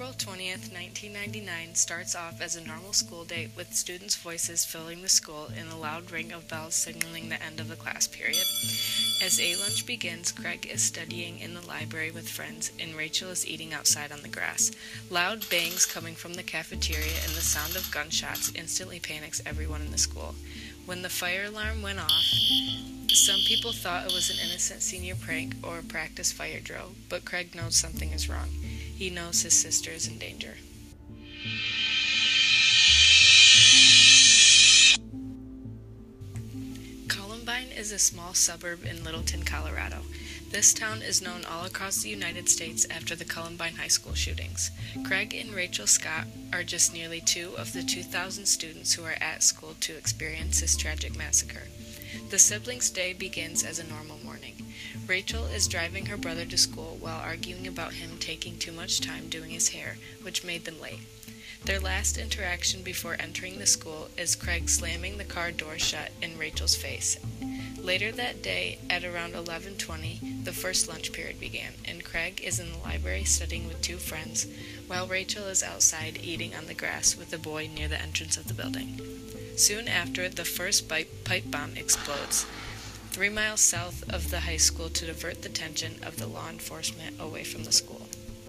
April 20th, 1999 starts off as a normal school day with students' voices filling the school and a loud ring of bells signaling the end of the class period. As A-lunch begins, Craig is studying in the library with friends and Rachel is eating outside on the grass. Loud bangs coming from the cafeteria and the sound of gunshots instantly panics everyone in the school. When the fire alarm went off, some people thought it was an innocent senior prank or a practice fire drill, but Craig knows something is wrong. He knows his sister is in danger. Columbine is a small suburb in Littleton, Colorado. This town is known all across the United States after the Columbine High School shootings. Craig and Rachel Scott are just nearly 2 of the 2,000 students who are at school to experience this tragic massacre. The siblings' day begins as a normal morning. Rachel is driving her brother to school while arguing about him taking too much time doing his hair, which made them late. Their last interaction before entering the school is Craig slamming the car door shut in Rachel's face. Later that day, at around 11:20, the first lunch period began, and Craig is in the library studying with 2 friends, while Rachel is outside eating on the grass with a boy near the entrance of the building. Soon after, the first pipe bomb explodes 3 miles south of the high school to divert the attention of the law enforcement away from the school.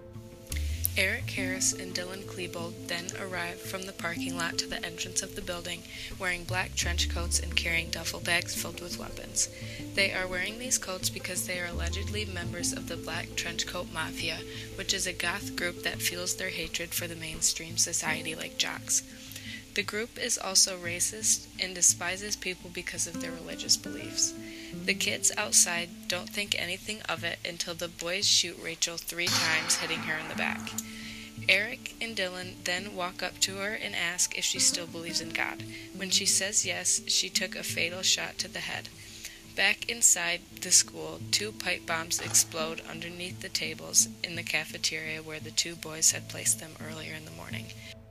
Eric Harris and Dylan Klebold then arrive from the parking lot to the entrance of the building, wearing black trench coats and carrying duffel bags filled with weapons. They are wearing these coats because they are allegedly members of the Black Trench Coat Mafia, which is a goth group that fuels their hatred for the mainstream society like jocks. The group is also racist and despises people because of their religious beliefs. The kids outside don't think anything of it until the boys shoot Rachel 3 times, hitting her in the back. Eric and Dylan then walk up to her and ask if she still believes in God. When she says yes, she took a fatal shot to the head. Back inside the school, 2 pipe bombs explode underneath the tables in the cafeteria where the 2 boys had placed them earlier in the morning.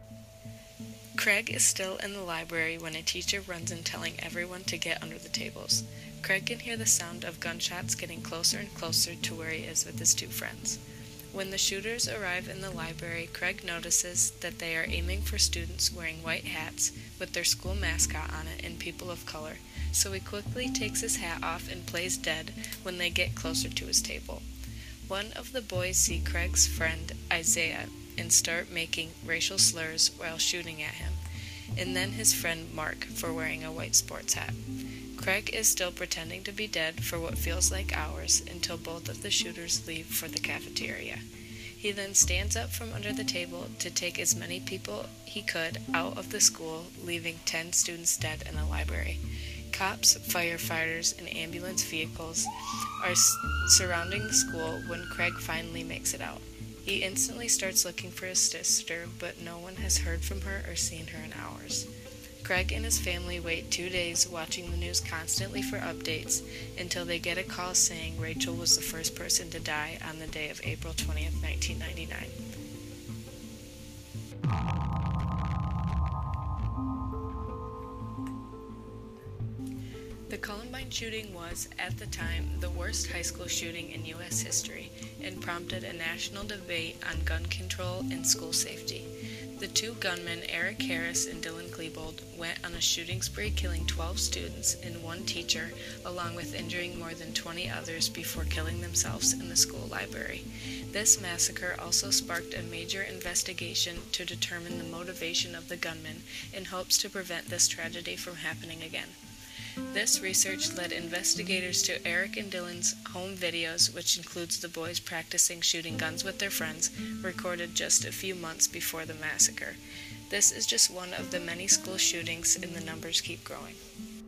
Craig is still in the library when a teacher runs in telling everyone to get under the tables. Craig can hear the sound of gunshots getting closer and closer to where he is with his 2 friends. When the shooters arrive in the library, Craig notices that they are aiming for students wearing white hats with their school mascot on it and people of color, so he quickly takes his hat off and plays dead when they get closer to his table. One of the boys see Craig's friend Isaiah and start making racial slurs while shooting at him, and then his friend Mark for wearing a white sports hat. Craig is still pretending to be dead for what feels like hours until both of the shooters leave for the cafeteria. He then stands up from under the table to take as many people he could out of the school, leaving 10 students dead in the library. Cops, firefighters, and ambulance vehicles are surrounding the school when Craig finally makes it out. He instantly starts looking for his sister, but no one has heard from her or seen her in hours. Craig and his family wait 2 days watching the news constantly for updates until they get a call saying Rachel was the first person to die on the day of April 20th, 1999. The Columbine shooting was, at the time, the worst high school shooting in U.S. history and prompted a national debate on gun control and school safety. The 2 gunmen, Eric Harris and Dylan Klebold, went on a shooting spree killing 12 students and 1 teacher, along with injuring more than 20 others before killing themselves in the school library. This massacre also sparked a major investigation to determine the motivation of the gunmen in hopes to prevent this tragedy from happening again. This research led investigators to Eric and Dylan's home videos, which includes the boys practicing shooting guns with their friends, recorded just a few months before the massacre. This is just one of the many school shootings, and the numbers keep growing.